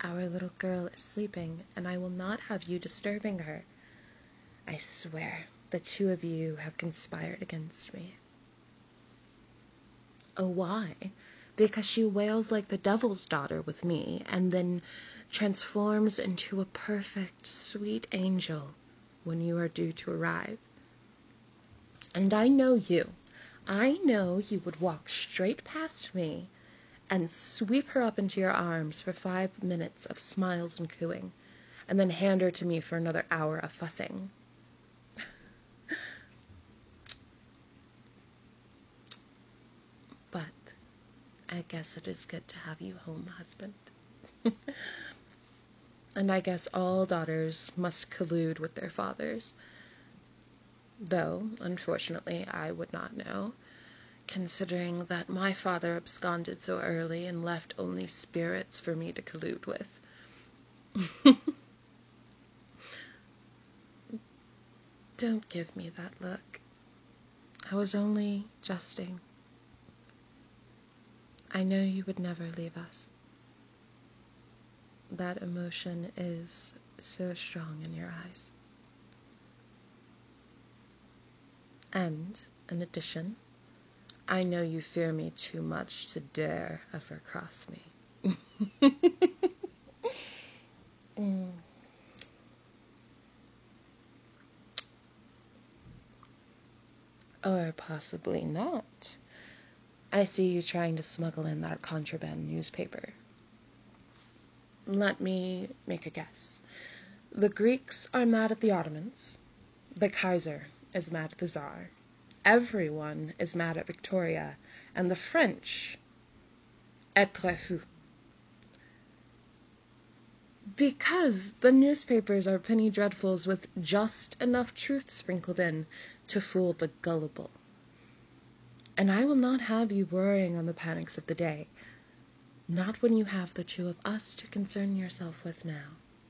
Our little girl is sleeping, and I will not have you disturbing her. I swear, the two of you have conspired against me. Oh, why? Because she wails like the devil's daughter with me, and then transforms into a perfect, sweet angel when you are due to arrive. And I know you. I know you would walk straight past me and sweep her up into your arms for 5 minutes of smiles and cooing, and then hand her to me for another hour of fussing. But I guess it is good to have you home, husband. And I guess all daughters must collude with their fathers. Though, unfortunately, I would not know, considering that my father absconded so early and left only spirits for me to collude with. Don't give me that look. I was only jesting. I know you would never leave us. That emotion is so strong in your eyes. And, in addition, I know you fear me too much to dare ever cross me. Or possibly not. I see you trying to smuggle in that contraband newspaper. Let me make a guess. The Greeks are mad at the Ottomans. The Kaiser is mad at the Tsar. Everyone is mad at Victoria. And the French, être fou. Because the newspapers are penny dreadfuls with just enough truth sprinkled in to fool the gullible. And I will not have you worrying on the panics of the day. Not when you have the two of us to concern yourself with now.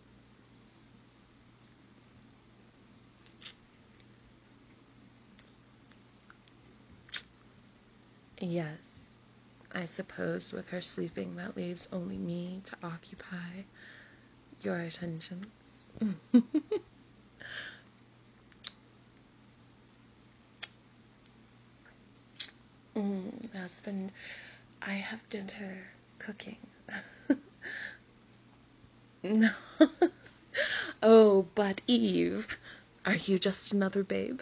Yes, I suppose with her sleeping that leaves only me to occupy your attentions. Husband, I have dinner cooking. No. Oh, but Eve, are you just another babe?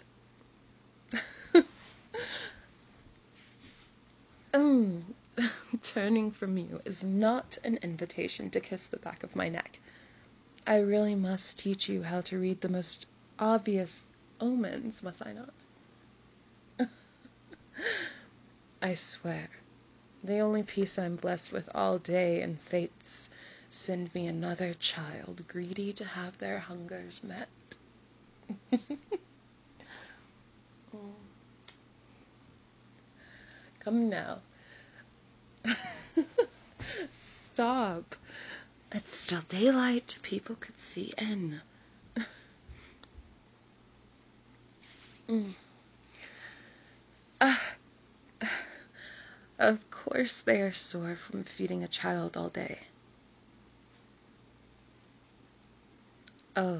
Turning from you is not an invitation to kiss the back of my neck. I really must teach you how to read the most obvious omens, must I not? I swear, the only peace I'm blessed with all day and fates send me another child greedy to have their hungers met. Come now. Stop. It's still daylight. People could see in. Of course they are sore from feeding a child all day. Oh.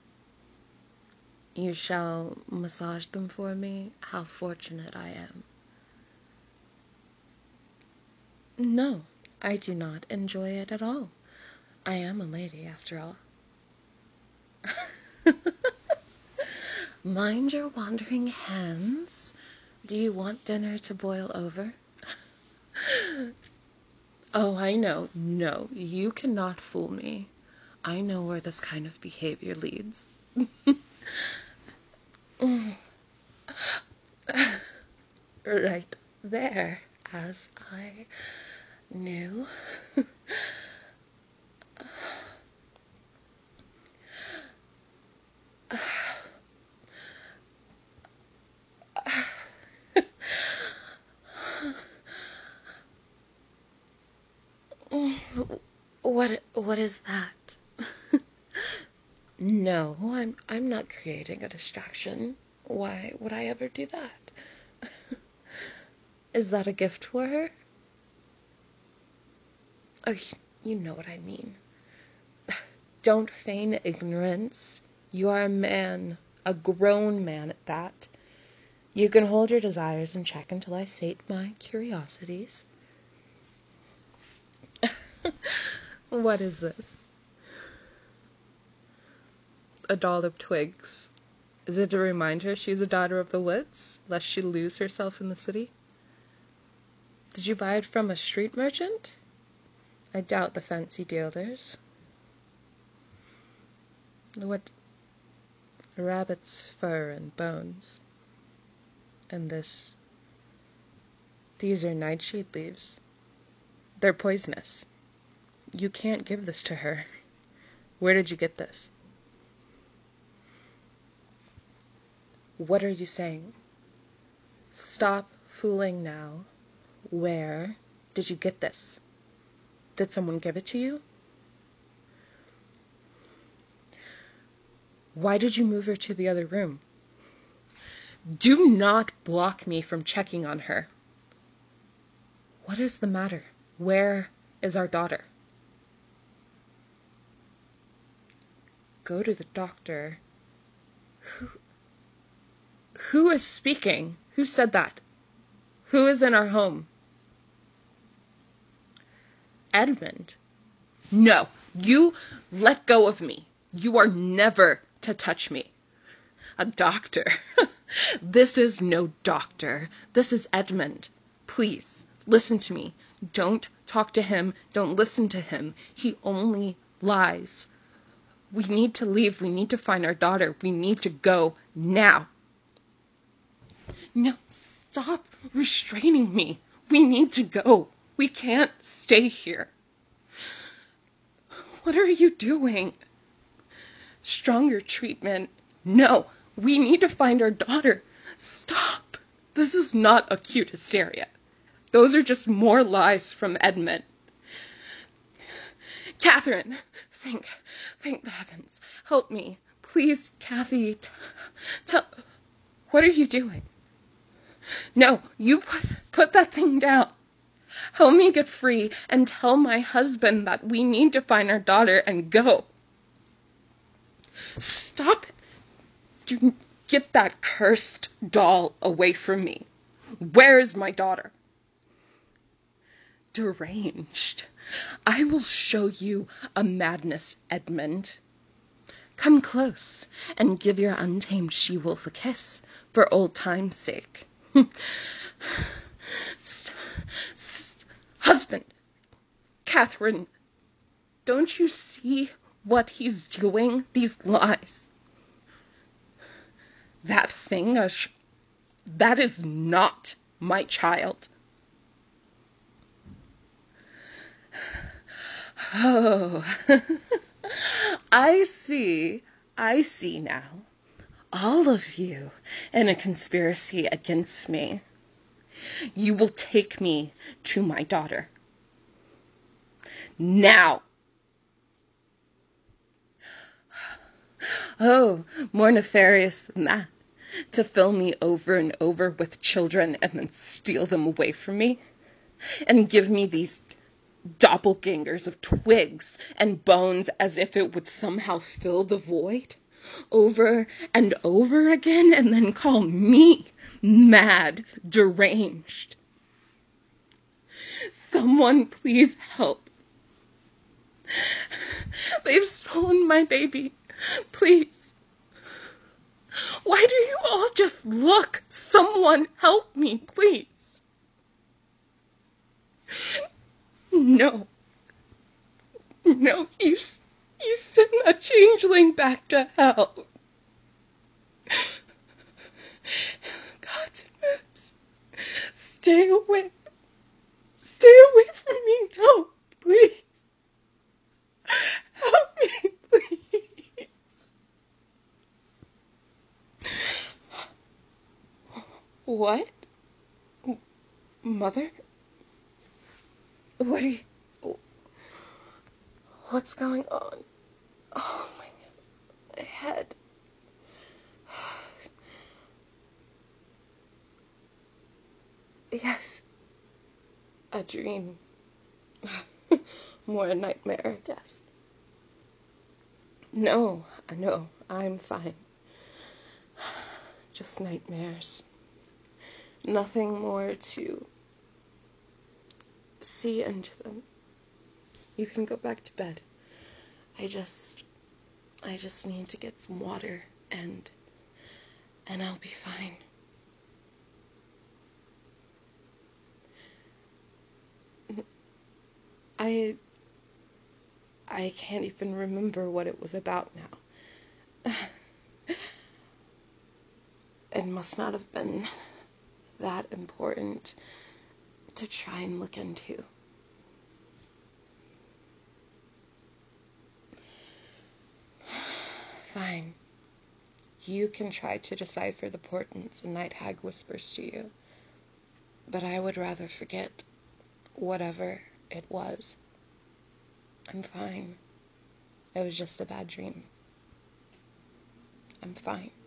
You shall massage them for me? How fortunate I am. No, I do not enjoy it at all. I am a lady, after all. Mind your wandering hands. Do you want dinner to boil over? Oh, I know. No, you cannot fool me. I know where this kind of behavior leads. Right there, as I knew. What is that? No, I'm not creating a distraction. Why would I ever do that? Is that a gift for her? Oh, you know what I mean. Don't feign ignorance. You are a man, a grown man at that. You can hold your desires in check until I sate my curiosities. What is this? A doll of twigs. Is it to remind her she's a daughter of the woods, lest she lose herself in the city? Did you buy it from a street merchant? I doubt the fancy dealers. What? A rabbit's fur and bones. And this. These are nightshade leaves. They're poisonous. You can't give this to her. Where did you get this? What are you saying? Stop fooling now. Where did you get this? Did someone give it to you? Why did you move her to the other room? Do not block me from checking on her. What is the matter? Where is our daughter? Go to the doctor. Who is speaking? Who said that? Who is in our home? Edmund. No, you let go of me. You are never to touch me. A doctor. This is no doctor. This is Edmund. Please, listen to me. Don't talk to him. Don't listen to him. He only lies. We need to leave. We need to find our daughter. We need to go now. No, stop restraining me. We need to go. We can't stay here. What are you doing? Stronger treatment. No, we need to find our daughter. Stop. This is not acute hysteria. Those are just more lies from Edmund. Catherine, thank the heavens. Help me. Please, Kathy, tell... What are you doing? No, you put that thing down. Help me get free and tell my husband that we need to find our daughter and go. Stop it. Get that cursed doll away from me. Where is my daughter? Deranged. I will show you a madness, Edmund. Come close and give your untamed she-wolf a kiss for old time's sake. Husband, Catherine, don't you see what he's doing? These lies. That thing, that is not my child. Oh, I see now. All of you in a conspiracy against me. You will take me to my daughter. Now. Oh, more nefarious than that. To fill me over and over with children and then steal them away from me. And give me these doppelgangers of twigs and bones as if it would somehow fill the void over and over again, and then call me mad, deranged. Someone please help. They've stolen my baby. Please. Why do you all just look? Someone help me, please. No, you send a changeling back to hell. God's moves. Stay away. Stay away from me now, please. Help me, please. What? Mother? What are you... What's going on? Oh, my head. Yes. A dream. More a nightmare, I guess. No, no, I'm fine. Just nightmares. Nothing more to see into them. You can go back to bed. I just need to get some water and I'll be fine. I can't even remember what it was about now. It must not have been that important to try and look into. Fine. You can try to decipher the portents a night hag whispers to you, but I would rather forget whatever it was. I'm fine. It was just a bad dream. I'm fine.